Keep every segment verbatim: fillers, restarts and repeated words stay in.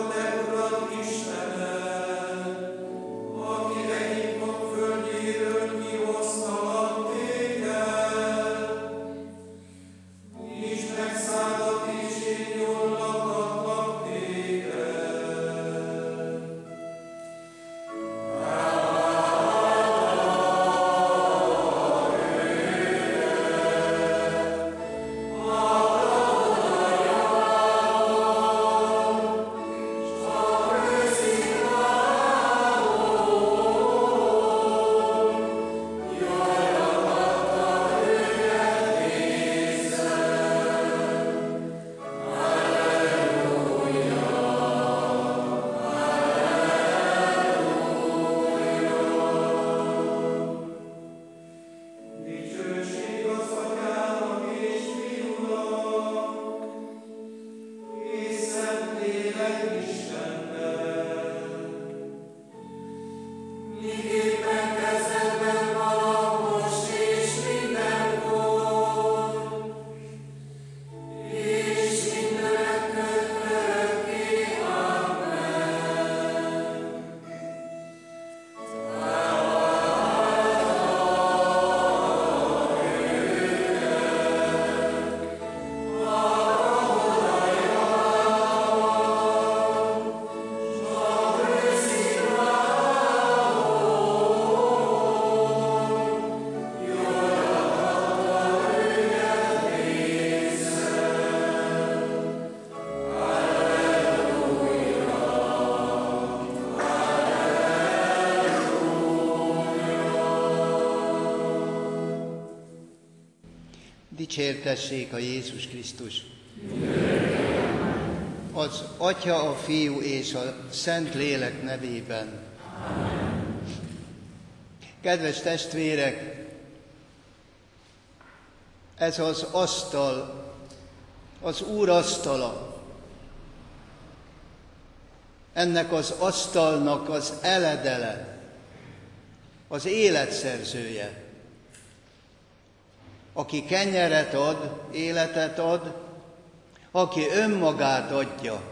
Dicsértessék a Jézus Krisztus! Az Atya, a Fiú és a Szent Lélek nevében. Kedves testvérek, ez az asztal, az Úr asztala. Ennek az asztalnak az eledele, az életszerzője, aki kenyeret ad, életet ad, aki önmagát adja,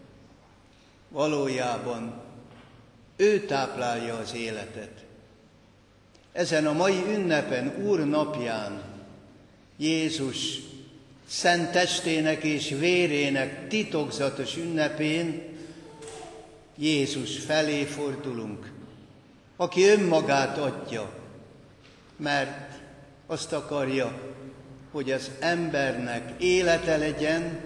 valójában ő táplálja az életet. Ezen a mai ünnepen, Úr napján Jézus szent testének és vérének titokzatos ünnepén Jézus felé fordulunk, aki önmagát adja, mert azt akarja, hogy az embernek élete legyen,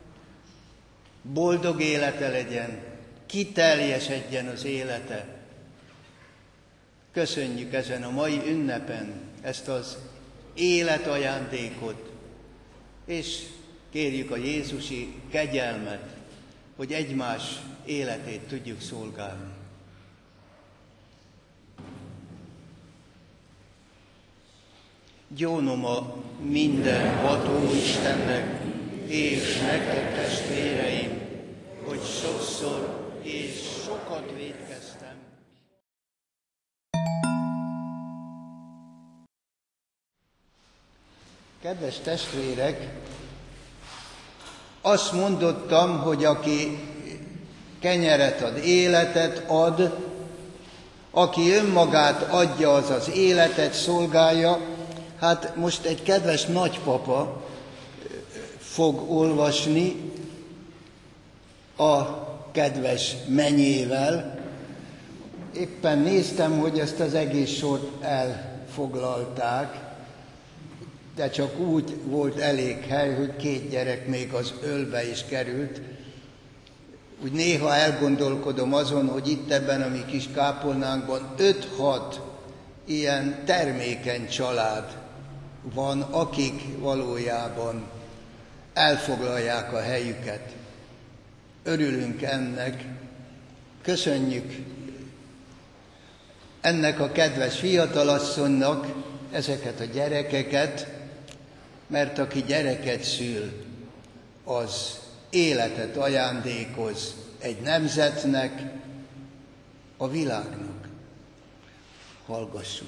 boldog élete legyen, kiteljesedjen az élete. Köszönjük ezen a mai ünnepen ezt az életajándékot, és kérjük a jézusi kegyelmet, hogy egymás életét tudjuk szolgálni. Gyónom a mindenható Istennek, és nektek testvéreim, hogy sokszor és sokat vétkeztem. Kedves testvérek, azt mondottam, hogy aki kenyeret ad, életet ad, aki önmagát adja, az az életet szolgálja. Hát most egy kedves nagypapa fog olvasni a kedves menyével. Éppen néztem, hogy ezt az egész sort elfoglalták, de csak úgy volt elég hely, hogy két gyerek még az ölbe is került. Úgy néha elgondolkodom azon, hogy itt ebben a mi kis kápolnánkban öt-hat ilyen termékeny család van, akik valójában elfoglalják a helyüket. Örülünk ennek, köszönjük ennek a kedves fiatalasszonynak ezeket a gyerekeket, mert aki gyereket szül, az életet ajándékoz egy nemzetnek, a világnak. Hallgassuk.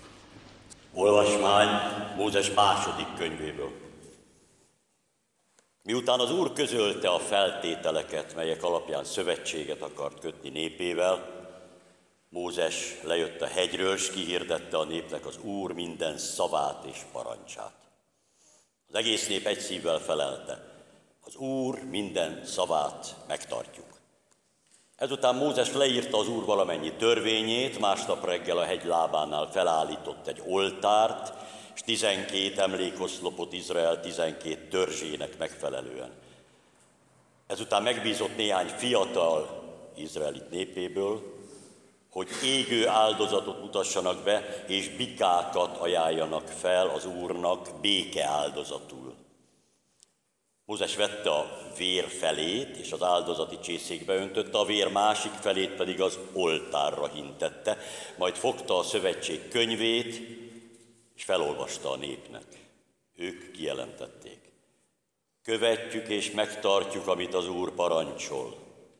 Olvasmány Mózes második könyvéből. Miután az Úr közölte a feltételeket, melyek alapján szövetséget akart kötni népével, Mózes lejött a hegyről, s kihirdette a népnek az Úr minden szavát és parancsát. Az egész nép egy szívvel felelte: az Úr minden szavát megtartjuk. Ezután Mózes leírta az Úr valamennyi törvényét, másnap reggel a hegy lábánál felállított egy oltárt, és tizenkét emlékoszlopot Izrael tizenkét törzsének megfelelően. Ezután megbízott néhány fiatal izraelit népéből, hogy égő áldozatot mutassanak be, és bikákat ajánljanak fel az Úrnak béke áldozatul. Mózes vette a vér felét, és az áldozati csészékbe öntötte, a vér másik felét pedig az oltárra hintette, majd fogta a szövetség könyvét, és felolvasta a népnek. Ők kijelentették: követjük és megtartjuk, amit az Úr parancsol.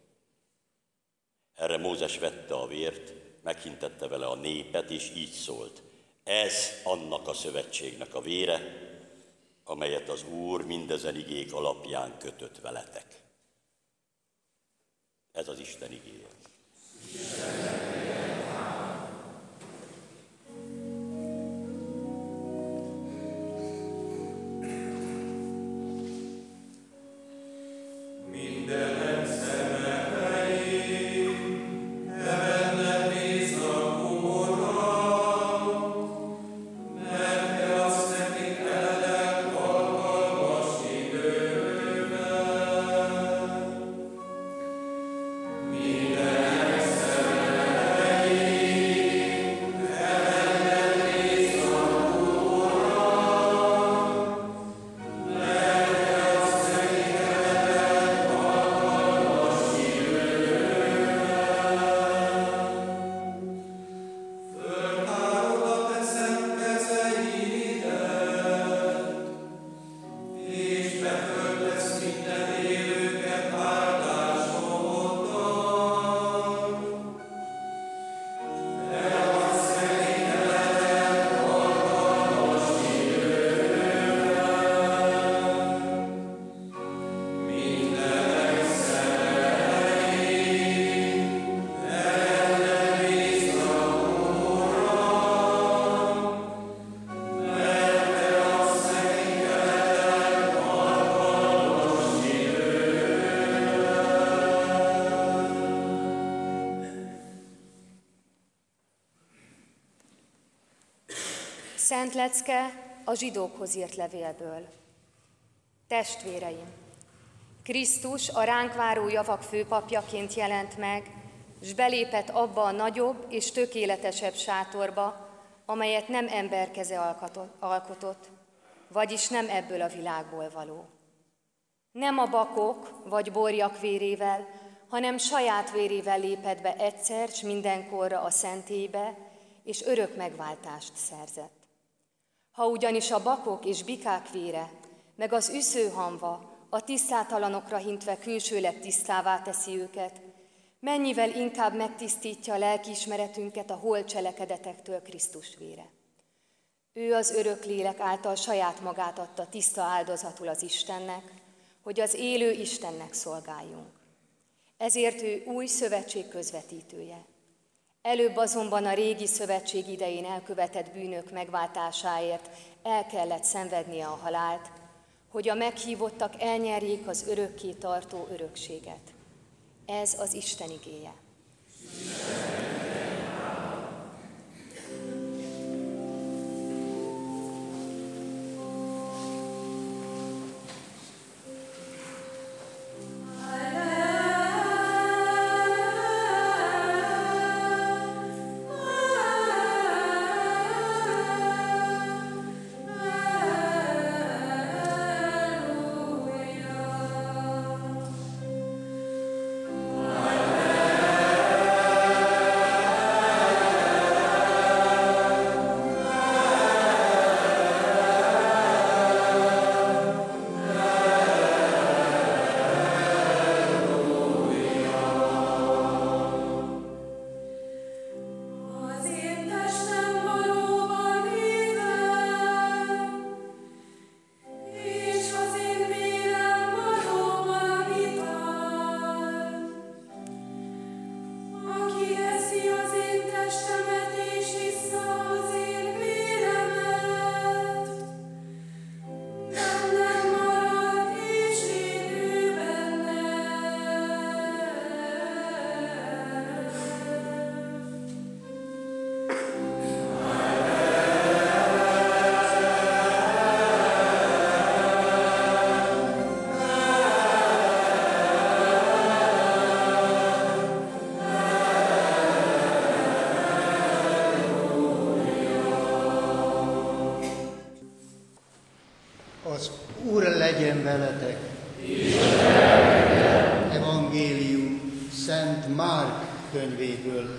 Erre Mózes vette a vért, meghintette vele a népet, és így szólt: ez annak a szövetségnek a vére, amelyet az Úr mindezen igék alapján kötött veletek. Ez az Isten igéje. Szent lecke a zsidókhoz írt levélből. Testvéreim, Krisztus a ránk váró javak főpapjaként jelent meg, s belépett abba a nagyobb és tökéletesebb sátorba, amelyet nem ember keze alkotott, vagyis nem ebből a világból való. Nem a bakok vagy borjak vérével, hanem saját vérével lépett be egyszer s mindenkorra a szentélybe, és örök megváltást szerzett. Ha ugyanis a bakok és bikák vére, meg az üszőhamva a tisztátalanokra hintve külsőleg tisztává teszi őket, mennyivel inkább megtisztítja a lelkiismeretünket a holt cselekedetektől Krisztus vére. Ő az örök lélek által saját magát adta tiszta áldozatul az Istennek, hogy az élő Istennek szolgáljunk. Ezért ő új szövetség közvetítője. Előbb azonban a régi szövetség idején elkövetett bűnök megváltásáért el kellett szenvednie a halált, hogy a meghívottak elnyerjék az örökké tartó örökséget. Ez az Isten igéje. Alleluia. veletek. Evangélium Szent Márk könyvéből.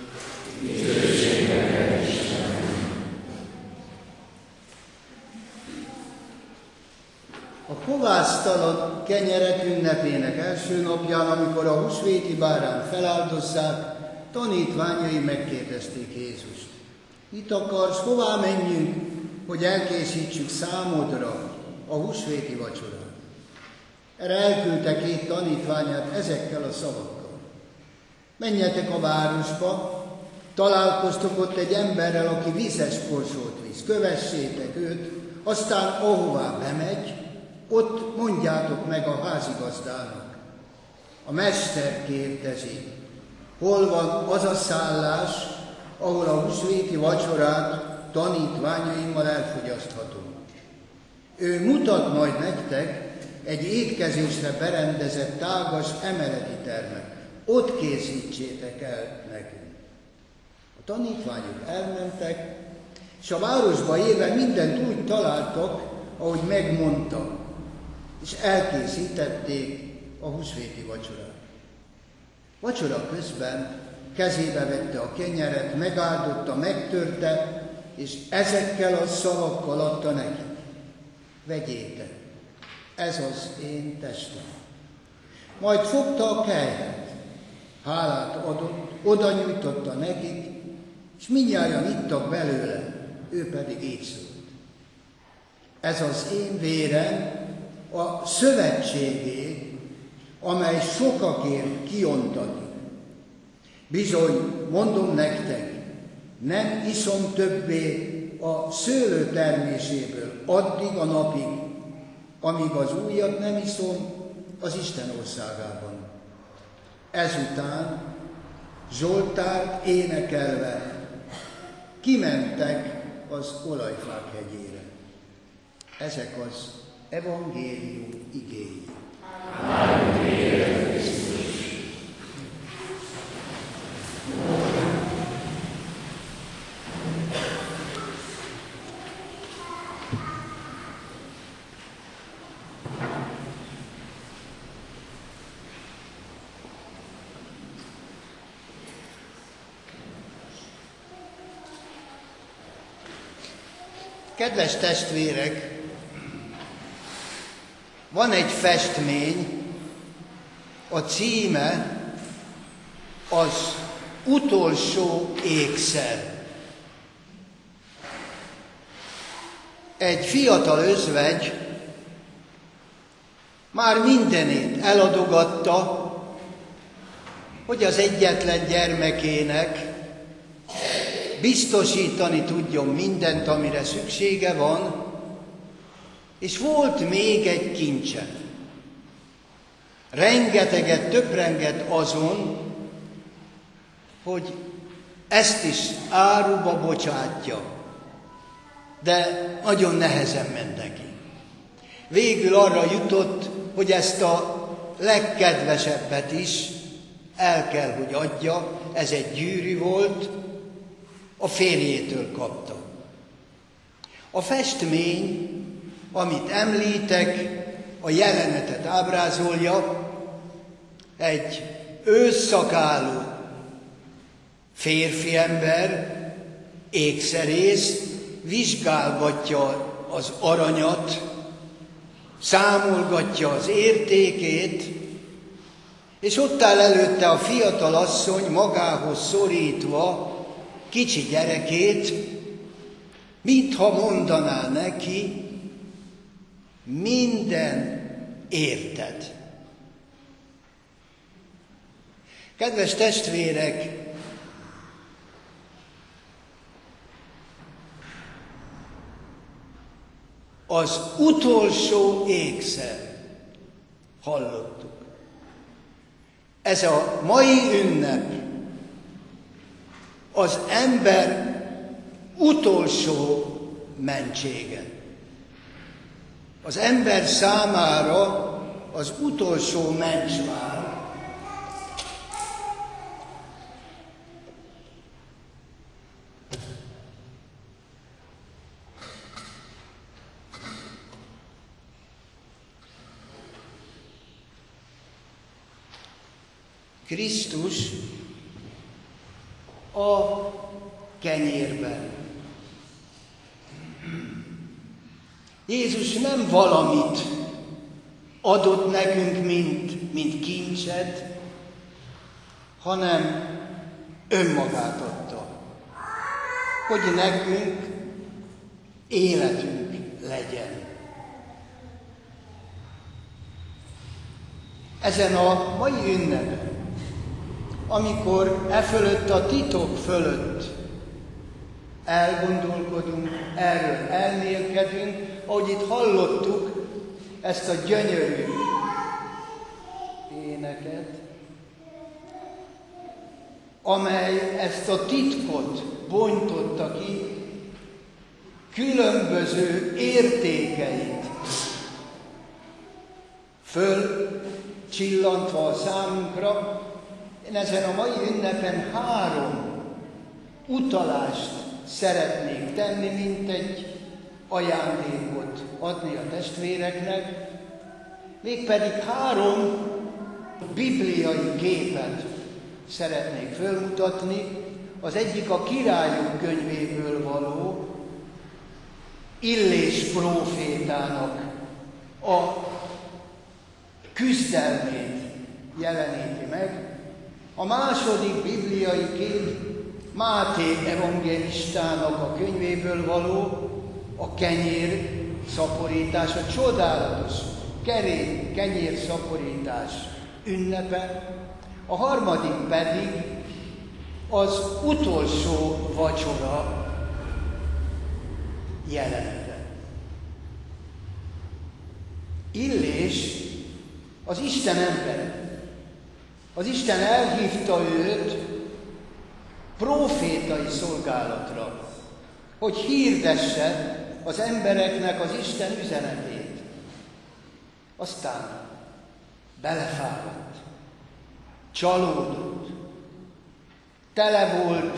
A kovásztalan kenyerek ünnepének első napján, amikor a húsvéti bárányt feláldozzák, tanítványai megkérdezték Jézust: mit akarsz, hová menjünk, hogy elkészítsük számodra a húsvéti vacsorát? Erre elküldte két tanítványát ezekkel a szavakkal: menjetek a városba, találkoztok ott egy emberrel, aki vízes korsót visz, kövessétek őt, aztán ahová bemegy, ott mondjátok meg a házigazdának: a mester kérdezi, hol van az a szállás, ahol a húsvéti vacsorát tanítványaimmal elfogyaszthatunk. Ő mutat majd nektek egy étkezésre berendezett tágas emeleti termet. Ott készítsétek el nekünk. A tanítványok elmentek, és a városba érve mindent úgy találtak, ahogy megmondta, és elkészítették a húsvéti vacsorát. Vacsora közben kezébe vette a kenyeret, megáldotta, megtörte, és ezekkel a szavakkal adta nekik: vegyétek, ez az én testem. Majd fogta a kelyhet, hálát adott, oda nyújtotta nekik, és mindnyájan ittak belőle, ő pedig így szólt: ez az én vérem, a szövetségé, amely sokakért kiontatik. Bizony, mondom nektek, nem iszom többé a szőlő terméséből addig a napig, amíg az újat nem iszom az Isten országában. Ezután Zsoltárt énekelve kimentek az olajfák hegyére. Ezek az evangélium igéi. Kedves testvérek, van egy festmény, a címe az utolsó ékszer. Egy fiatal özvegy már mindenét eladogatta, hogy az egyetlen gyermekének biztosítani tudjon mindent, amire szüksége van, és volt még egy kincse. Rengeteget töprengett azon, hogy ezt is áruba bocsátja, de nagyon nehezen ment neki. Végül arra jutott, hogy ezt a legkedvesebbet is el kell, hogy adja. Ez egy gyűrű volt, a férjétől kapta. A festmény, amit említek, a jelenetet ábrázolja: egy ősszakálú férfi ember, ékszerész, vizsgálgatja az aranyat, számolgatja az értékét, és ott áll előtte a fiatal asszony magához szorítva kicsi gyerekét, mintha mondaná neki: minden érted. Kedves testvérek, az utolsó ékszer, hallottuk. Ez a mai ünnep az ember utolsó mentsége. Az ember számára az utolsó mencsvár. Krisztus a kenyérben. Jézus nem valamit adott nekünk, mint, mint kincset, hanem önmagát adta, hogy nekünk életünk legyen. Ezen a mai ünnepen, amikor e fölött a titok fölött elgondolkodunk, erről elmélkedünk, ahogy itt hallottuk ezt a gyönyörű éneket, amely ezt a titkot bontotta ki, különböző értékeit fölcsillantva a számunkra. Én ezen a mai ünnepen három utalást szeretnék tenni, mint egy ajándékot adni a testvéreknek, mégpedig három bibliai képet szeretnék fölmutatni. Az egyik a Királyok könyvéből való, Illés prófétának a küzdelmét jeleníti meg. A második bibliai kép Máté evangélistának a könyvéből való, a kenyér szaporítás, a csodálatos kerék, kenyér szaporítás ünnepe. A harmadik pedig az utolsó vacsora jelenete. Illés az Isten embere. Az Isten elhívta őt prófétai szolgálatra, hogy hirdesse az embereknek az Isten üzenetét. Aztán belefáradt, csalódott, tele volt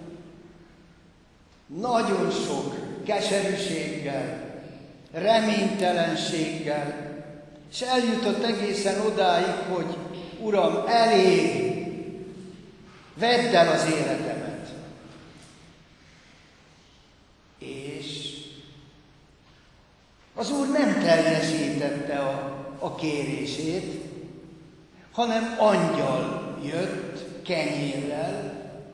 nagyon sok keserűséggel, reménytelenséggel, és eljutott egészen odáig, hogy Uram, elég, vedd el az életemet. És az Úr nem teljesítette a, a kérését, hanem angyal jött kenyérrel,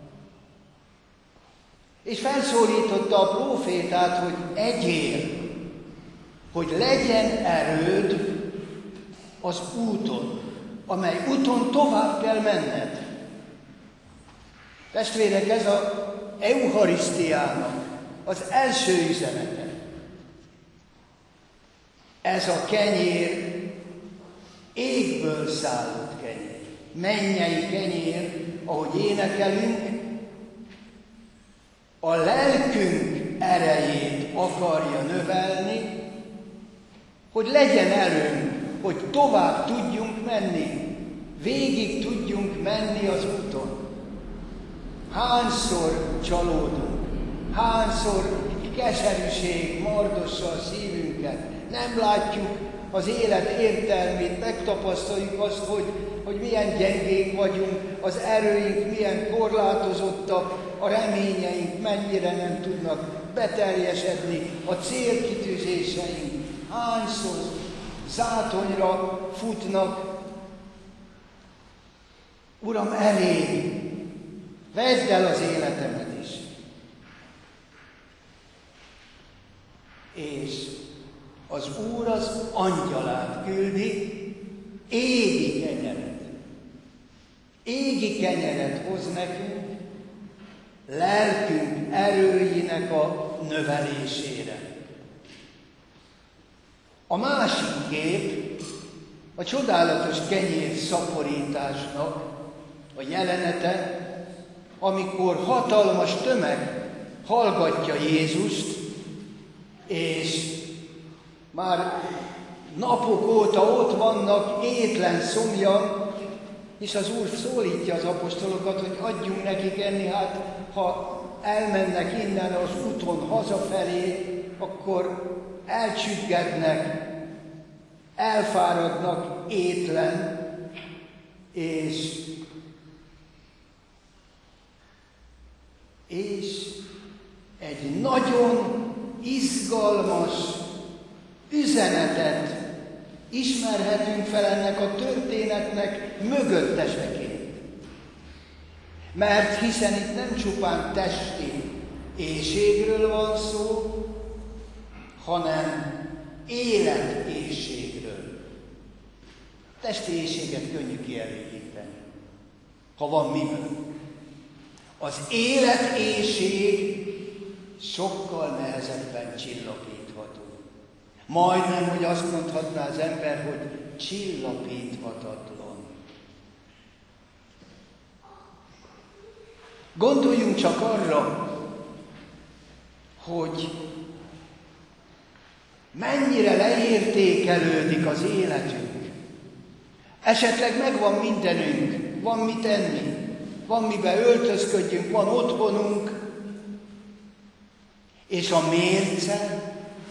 és felszólította a prófétát, hogy egyél, hogy legyen erőd az úton, amely úton tovább kell menned. Testvérek, ez az eucharisztiának az első üzenete. Ez a kenyér égből szállott kenyér, mennyei kenyér, ahogy énekelünk, a lelkünk erejét akarja növelni, hogy legyen erőnk, hogy tovább tudjunk menni, végig tudjunk menni az úton. Hányszor csalódunk, hányszor keserűség mardossa a szívünket, nem látjuk az élet értelmét, megtapasztaljuk azt, hogy, hogy milyen gyengék vagyunk, az erőink milyen korlátozottak, a reményeink mennyire nem tudnak beteljesedni, a célkitűzéseink hányszor zátonyra futnak. Uram, elég, vedd el az életemet is. És az Úr az angyalát küldi, égi kenyeret. Égi kenyeret hoz nekünk, lelkünk erőinek a növelésére. A másik kép a csodálatos kenyér szaporításnak a jelenete, amikor hatalmas tömeg hallgatja Jézust, és már napok óta ott vannak étlen szomjan, és az Úr szólítja az apostolokat, hogy adjunk nekik enni, hát ha elmennek innen az úton hazafelé, akkor elcsüggednek, elfáradnak étlen, és, és egy nagyon izgalmas üzenetet ismerhetünk fel ennek a történetnek mögötteseként. Mert hiszen itt nem csupán testi éhségről van szó, hanem életéhségről. Testi éhséget könnyű kielégíteni, ha van miből. Az életéhség sokkal nehezebben csillapítható. Majdnem, hogy azt mondhatná az ember, hogy csillapíthatatlan. Gondoljunk csak arra, hogy mennyire leértékelődik az életünk. Esetleg megvan mindenünk, van mit enni, van miben öltözködjünk, van otthonunk, és a mérce,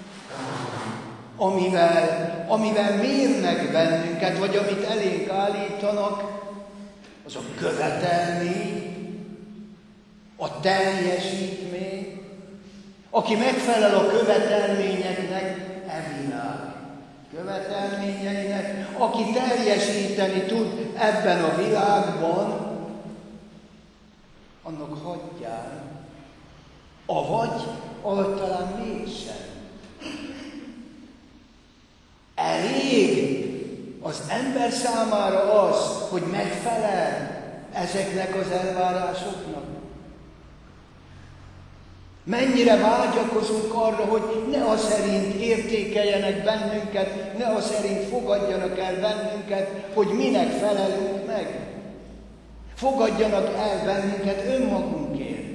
amivel, amivel mérnek bennünket, vagy amit elénk állítanak, az a követelmény, a teljesítmény. Aki megfelel a követelményeknek, e világ követelményeinek, aki teljesíteni tud ebben a világban, annak hagyján, avagy talán mégsem. Elég az ember számára az, hogy megfelel ezeknek az elvárásoknak. Mennyire vágyakozunk arra, hogy ne az szerint értékeljenek bennünket, ne az szerint fogadjanak el bennünket, hogy minek felelünk meg. Fogadjanak el bennünket önmagunkért.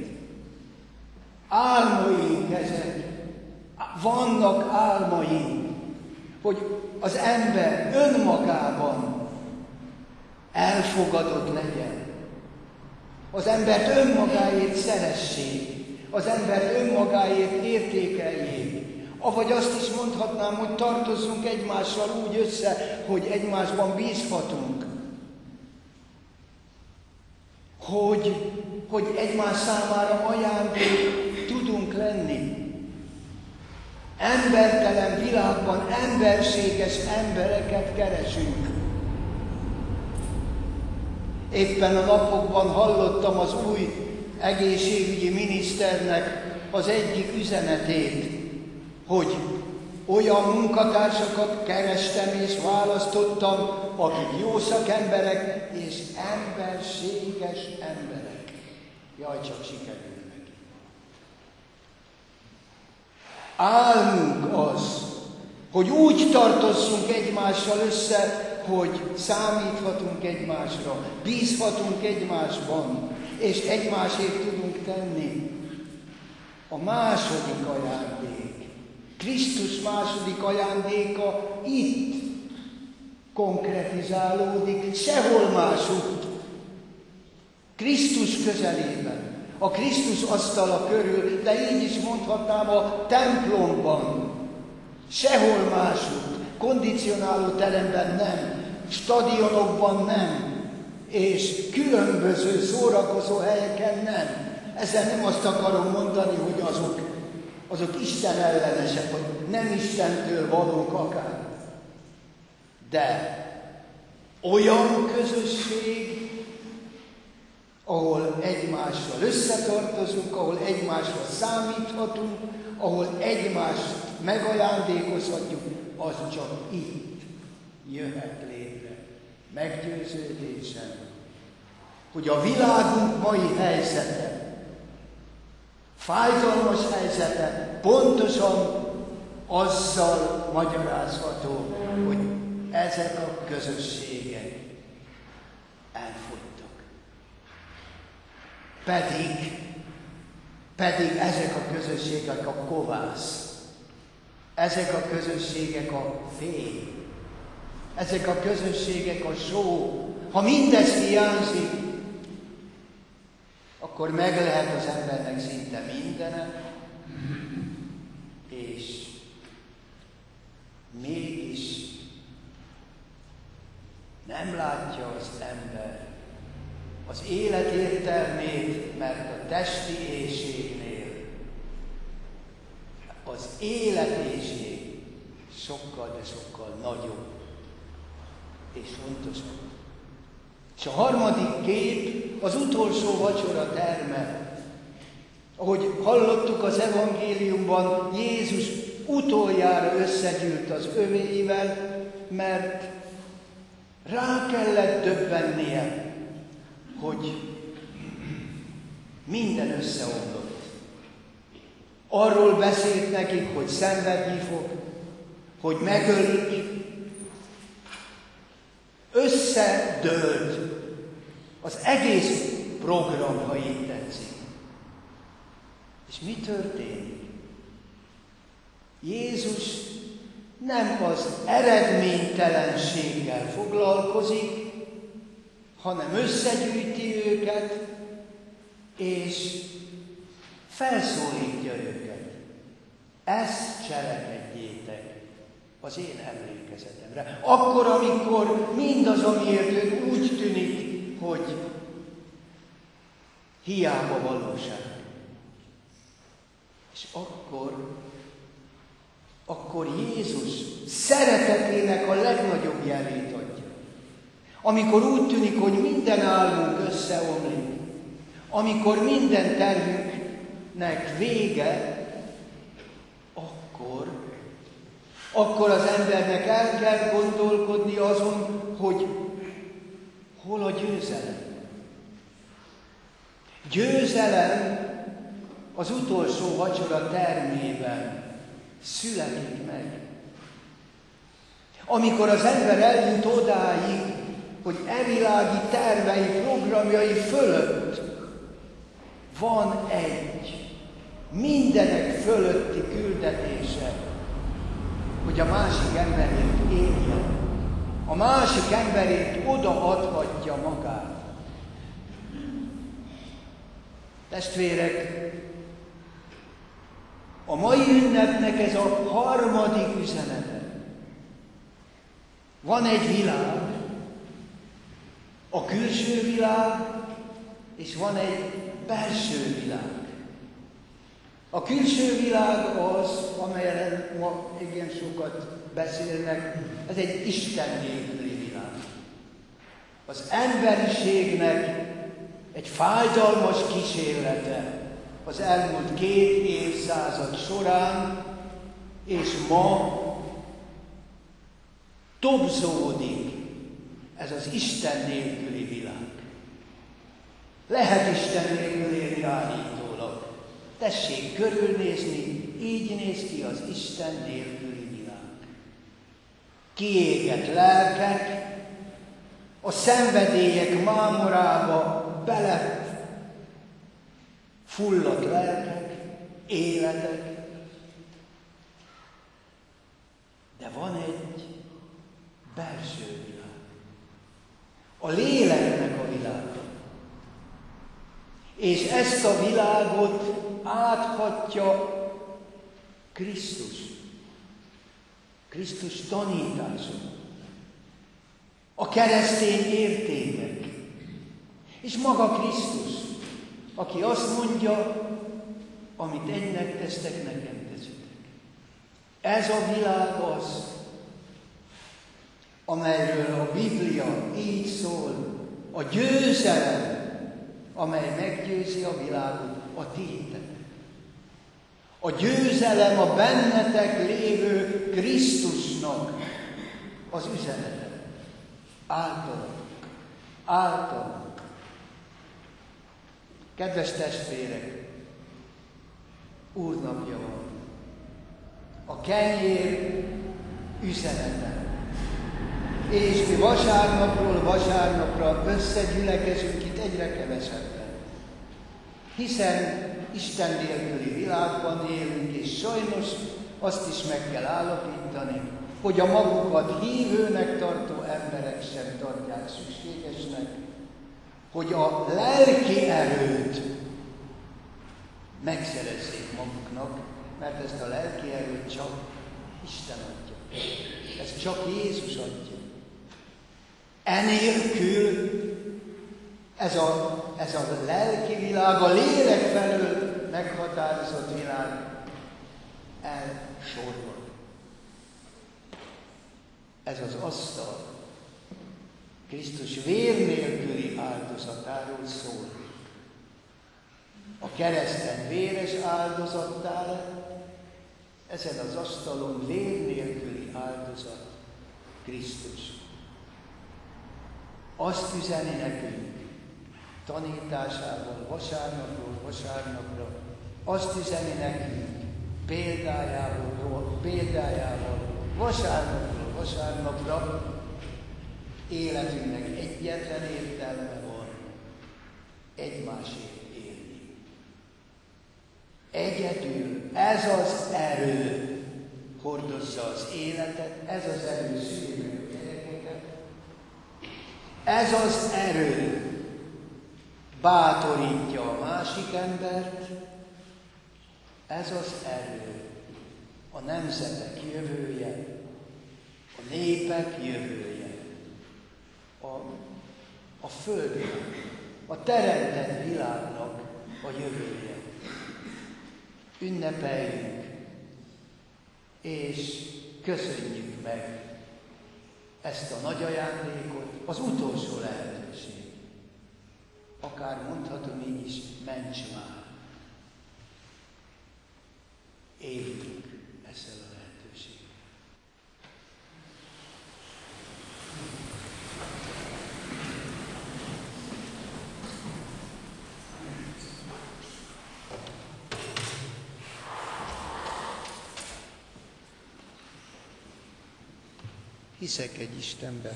Álmaink ezek. Vannak álmaink, hogy az ember önmagában elfogadott legyen. Az embert önmagáért szeressék. Az embert önmagáért értékeljék. Avagy azt is mondhatnám, hogy tartozzunk egymással úgy össze, hogy egymásban bízhatunk. Hogy, hogy egymás számára ajándék tudunk lenni. Embertelen világban emberséges embereket keresünk. Éppen a napokban hallottam az új egészségügyi miniszternek az egyik üzenetét, hogy olyan munkatársakat kerestem és választottam, akik jó szakemberek és emberséges emberek. Jaj, csak sikerül neki. Álmunk az, hogy úgy tartozzunk egymással össze, hogy számíthatunk egymásra, bízhatunk egymásban, és egymásért tudunk tenni. A második ajándék, Krisztus második ajándéka itt konkretizálódik, sehol másutt. Krisztus közelében, a Krisztus asztala körül, de így is mondhatnám a templomban, sehol másutt, kondicionáló teremben nem, stadionokban nem, és különböző szórakozó helyeken nem. Ezzel nem azt akarom mondani, hogy azok, azok Isten ellenesek, hogy nem Istentől valók akár. De olyan közösség, ahol egymással összetartozunk, ahol egymásra számíthatunk, ahol egymást megajándékozhatjuk, az csak itt jöhet létre. Meggyőződésem, hogy a világunk mai helyzete, fájdalmas helyzete pontosan azzal magyarázható, hogy ezek a közösségek elfogytak. Pedig, pedig ezek a közösségek a kovász, ezek a közösségek a fény, ezek a közösségek a só. Ha mindez hiányzik, akkor meg lehet az embernek szinte mindene, és mégis Nem látja az ember az élet értelmét, mert a testi éhségnél az életéhség sokkal, de sokkal nagyobb és fontosabb. És a harmadik kép az utolsó vacsora terme. Ahogy hallottuk az evangéliumban, Jézus utoljára összegyűlt az övéivel, mert rá kellett döbbennie, hogy minden összeomlott. Arról beszélt nekik, hogy szenvedni fog, hogy megölik. Összedőlt az egész program, ha így tetszik. És mi történik? Jézus nem az eredménytelenséggel foglalkozik, hanem összegyűjti őket, és felszólítja őket. Ezt cselekedjétek az én emlékezetemre. Akkor, amikor mindaz, amiért ők úgy tűnik, hogy hiába valóság. És akkor, akkor Jézus szeretetének a legnagyobb jelét adja. Amikor úgy tűnik, hogy minden álmunk összeomlik, amikor minden tervünknek vége, akkor, akkor az embernek el kell gondolkodni azon, hogy hol a győzelem. Győzelem az utolsó vacsora termében születik meg. Amikor az ember eljut odáig, hogy evilági tervei, programjai fölött van egy mindenek fölötti küldetése, hogy a másik emberért éljen, a másik emberért odaadhatja magát. Testvérek, a mai ünnepnek ez a harmadik üzenete. Van egy világ, a külső világ, és van egy belső világ. A külső világ az, amelyről ma igen sokat beszélnek, ez egy Isten nélküli világ. Az emberiségnek egy fájdalmas kísérlete az elmúlt két évszázad során, és ma tobzódik ez az Isten nélküli világ. Lehet Isten nélkül élni állítólag. Tessék körülnézni, így néz ki az Isten nélküli világ. Kiégett lelkek, a szenvedélyek mámorába bele fulladt lelkek, életek. De van egy belső világ. A léleknek a világa. És ezt a világot áthatja Krisztus. Krisztus tanítása. A keresztény értékek. És maga Krisztus, aki azt mondja, amit egynek tesztek, nekem teszitek. Ez a világ az, amelyről a Biblia így szól, a győzelem, amely meggyőzi a világot, a tiétek. A győzelem a bennetek lévő Krisztusnak az üzenete. Általunk. Általunk. Kedves testvérek, Úrnapja van. A kenyér üzenete. És mi vasárnapról vasárnapra összegyülekezünk itt egyre kevesebben. Hiszen Isten nélküli világban élünk, és sajnos azt is meg kell állapítani, hogy a magukat hívőnek tartó emberek sem tartják szükségesnek, hogy a lelki erőt megszerezzék maguknak, mert ezt a lelki erőt csak Isten adja. Ezt csak Jézus adja. Enélkül ez a, ez a lelki világ, a lélek felől meghatározott világ elsorvad. Ez az asztal Krisztus vér nélküli áldozatáról szól. A kereszten véres áldozattá lett, ezen az asztalon vér nélküli áldozat Krisztus. Azt üzeni nekünk tanításával, vasárnapról vasárnapra, azt üzeni nekünk példájával, példájával vasárnapról vasárnapra, életünknek egyetlen értelme van, egymásért élni. Egyedül ez az erő hordozza az életet, ez az erő szüli a gyerekeket, ez az erő bátorítja a másik embert, ez az erő a nemzetek jövője, a népek jövője, a, a földnek, a teremtett világnak a jövője. Ünnepeljünk és köszönjük meg ezt a nagy ajándékot, az utolsó lehetőség. Akár mondhatom így is, ments már. Éljünk ezzel a lehetőséggel. Hiszek egy Istenben.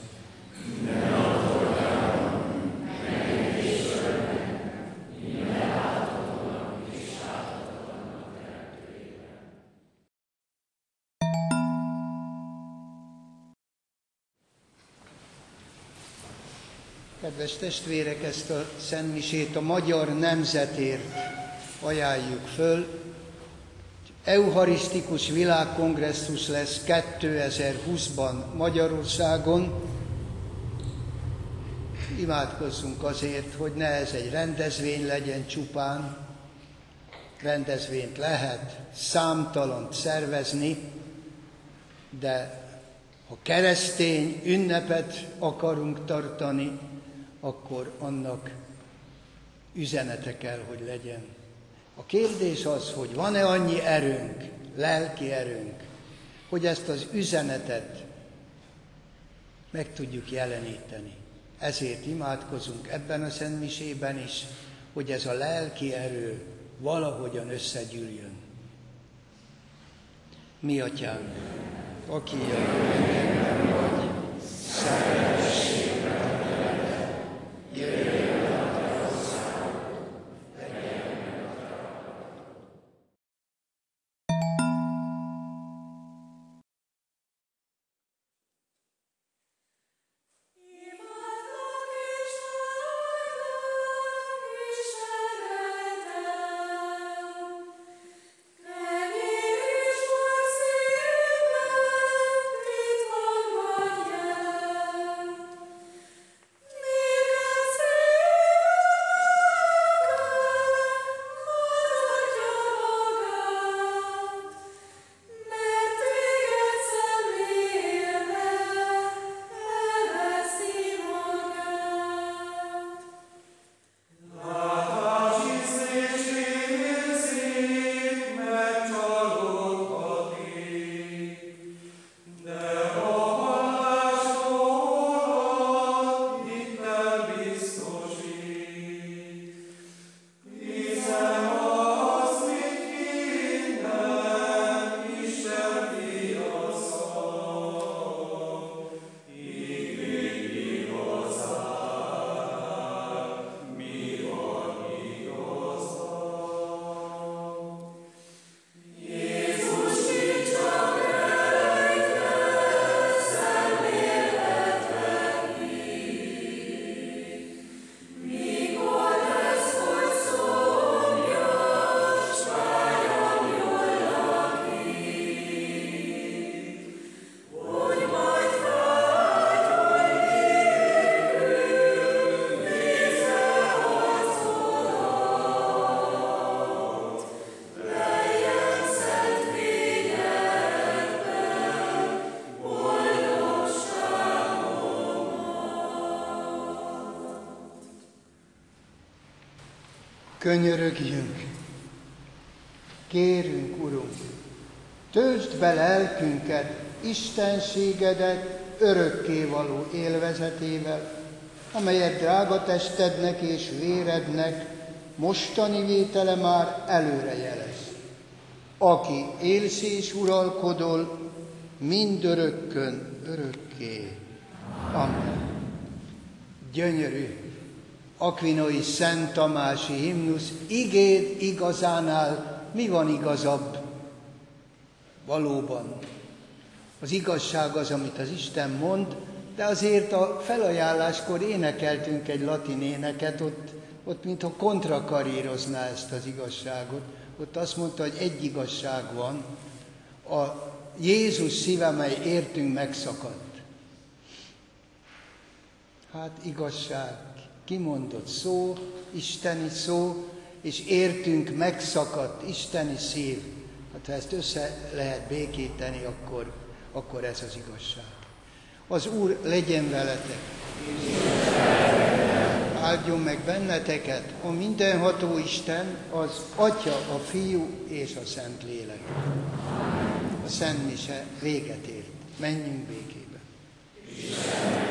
Kedves testvérek, ezt a szentmisét a magyar nemzetért ajánljuk föl. Eucharisztikus világkongresszus lesz kétezer-húszban Magyarországon. Imádkozzunk azért, hogy ne ez egy rendezvény legyen csupán. Rendezvényt lehet számtalant szervezni, de ha keresztény ünnepet akarunk tartani, akkor annak üzenete kell, hogy legyen. A kérdés az, hogy van-e annyi erőnk, lelki erőnk, hogy ezt az üzenetet meg tudjuk jeleníteni. Ezért imádkozunk ebben a szentmisében is, hogy ez a lelki erő valahogyan összegyűljön. Mi Atyánk, aki a mennyekben vagy, szenteltessék meg a neved, jöjjön el a te országod, legyen meg a te akaratod. Thank you. Könyörögjünk, kérünk, Urunk, töltsd be lelkünket istenségedet örökkévaló élvezetével, amelyet drága testednek és vérednek mostani vétele már előre jelez. Aki élsz és uralkodol, mindörökkön örökké. Amen. Gyönyörű akvinoi Szent Tamási himnusz, igéd igazánál mi van igazabb? Valóban. Az igazság az, amit az Isten mond, de azért a felajánláskor énekeltünk egy latin éneket, ott, ott mintha kontrakarírozná ezt az igazságot. Ott azt mondta, hogy egy igazság van, a Jézus szíve, mely értünk megszakadt. Hát igazság, kimondott szó, isteni szó, és értünk megszakadt isteni szív. Hát ha ezt össze lehet békíteni, akkor, akkor ez az igazság. Az Úr legyen veletek, áldjon meg benneteket a mindenható Isten, az Atya, a Fiú és a Szentlélek. A Szent Mise véget ért. Menjünk békében.